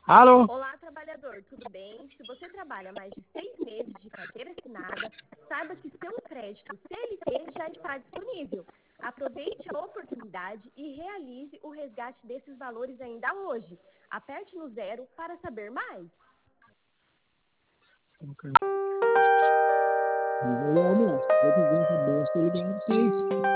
Alô? Olá, trabalhador, tudo bem? Se você trabalha mais de 6 meses de carteira assinada, saiba que seu crédito CLT já está disponível. Aproveite a oportunidade e realize o resgate desses valores ainda hoje. Aperte no 0 para saber mais. Ok. Eu almoço. Eu dizer essa bosta ligando pra vocês.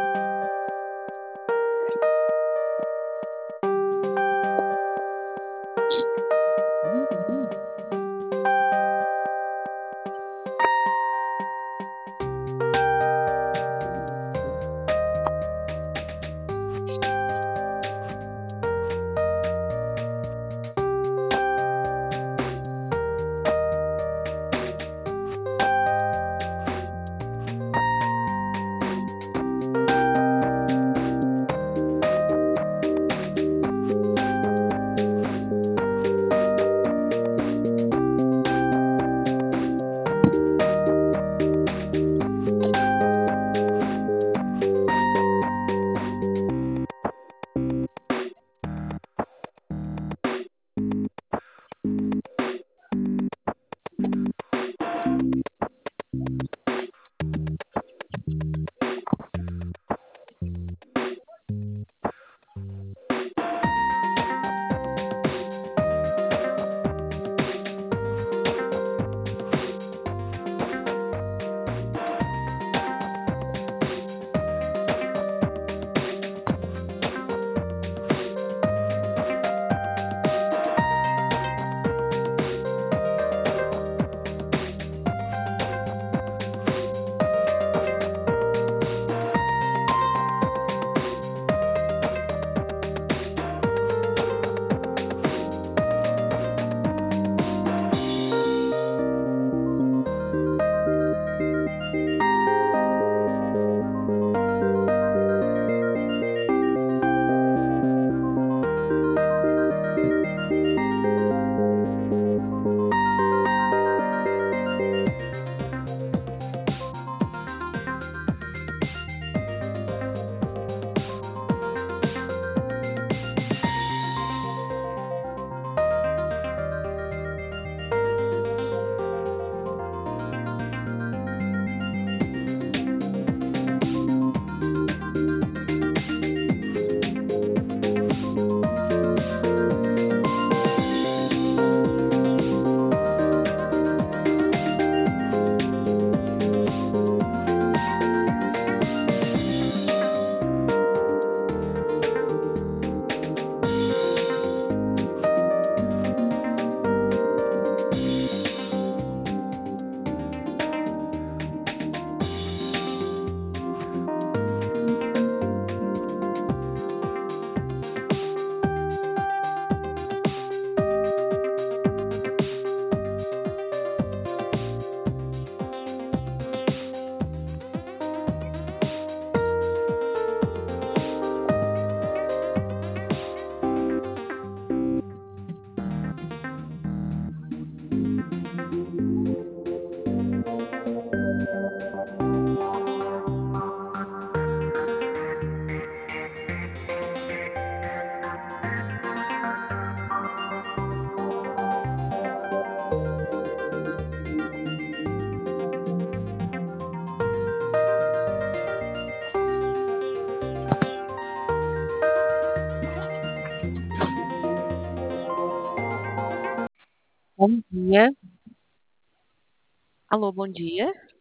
Bom dia. Alô, bom dia.